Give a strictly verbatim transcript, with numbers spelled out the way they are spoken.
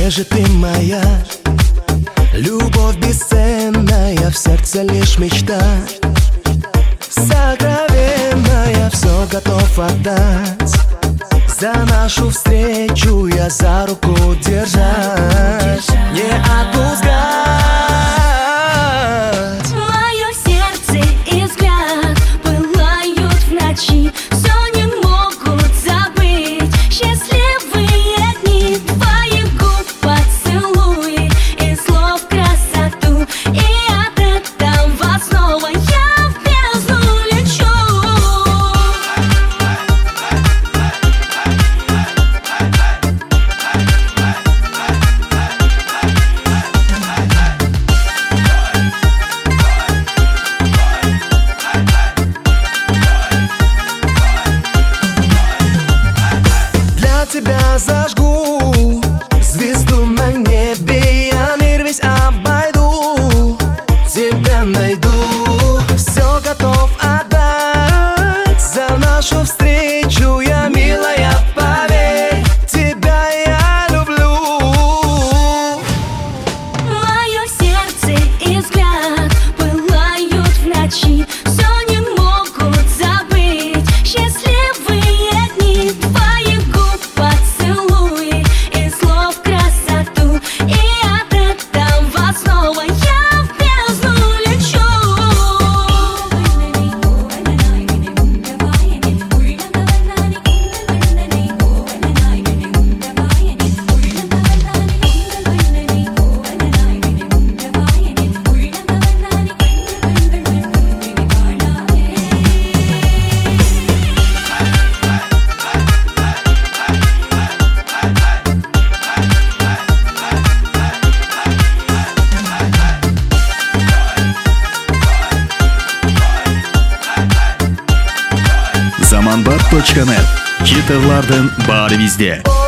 где же ты моя? Любовь бесценная, в сердце лишь мечта. Сокровенная, все готов отдать. За нашу встречу я за руку держать, не отпускать. Мое сердце и взгляд пылают в ночи, все не могут забыть счастливые дни. Твои губ поцелуи и слов красоту, и от этого снова я в бездну лечу. Тебя зажгу, звезду на небе, я мир весь обойду, тебя найду, все готов отдать. За нашу встречу я, милая, поверь, тебя я люблю. Мое сердце и взгляд пылают в ночи, все не могут забыть счастливые дни. Твои губ поцелуи и слов красоту, и от этого снова я в бездну лечу. Zamanbap точка нет. Хитлардың бары везде.